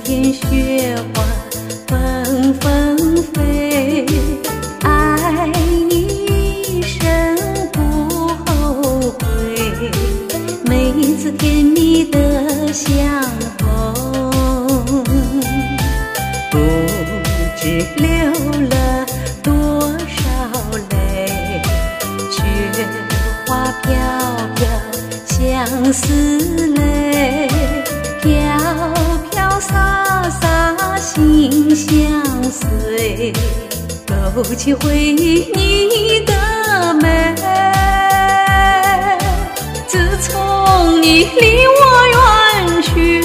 片雪花纷纷飞，爱你一生不后悔，每次甜蜜的相逢，不知流了多少泪，雪花飘飘相思泪，飘飘洒洒心相随，勾起回忆你的美。自从你离我远去，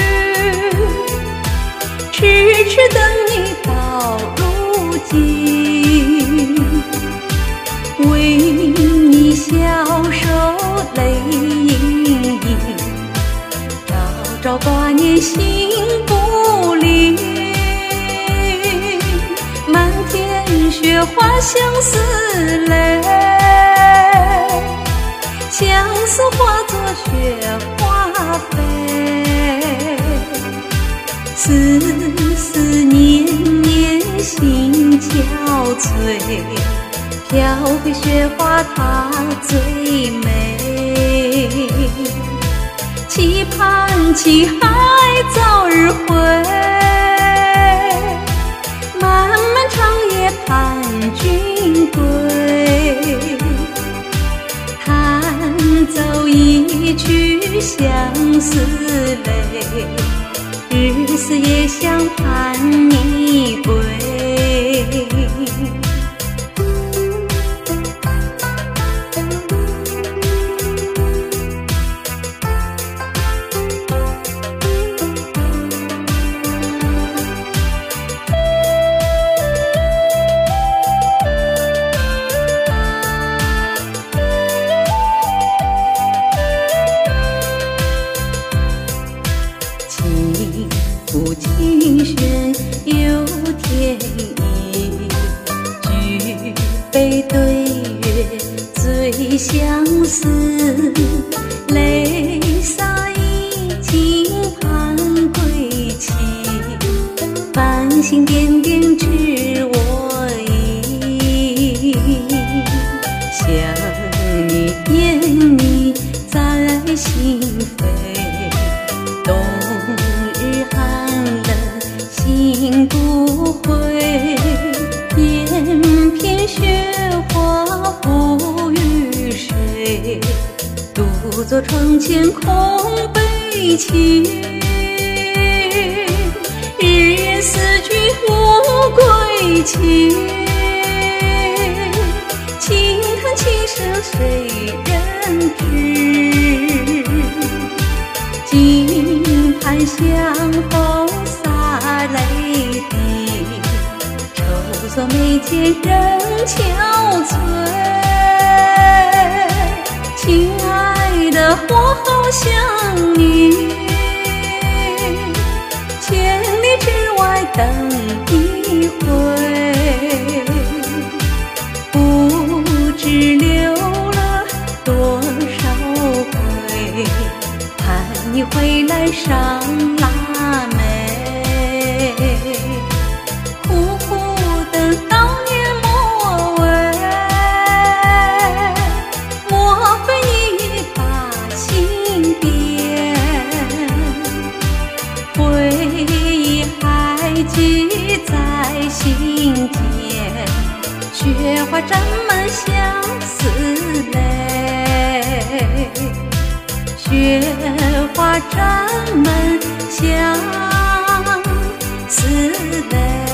痴痴等你到如今，为你消受泪盈盈，朝朝挂念心不离，漫天雪花相思泪，相思化作雪花飞，思思念念心憔悴，飘飞雪花它最美，期盼情海早日回，漫漫长夜盼君归，弹奏一曲相思泪，日思夜想盼你归。不清轩有天意，举杯对月最相思，泪洒衣襟盼归期，繁星点点知我意，想你念你在心扉，冬日寒冷心不悔，片片雪花付与谁，独坐窗前空悲泣，日夜思君无归期，轻叹其声谁人知，静盼相逢洒泪滴，愁锁眉间人憔悴，亲爱的我好想你，千里之外等一回，不知流了多少回，盼你回来赏腊梅，苦苦等到年末尾，莫非你已把心变，回忆还记在心间，雪花沾满相思泪，雪花沾满相思泪。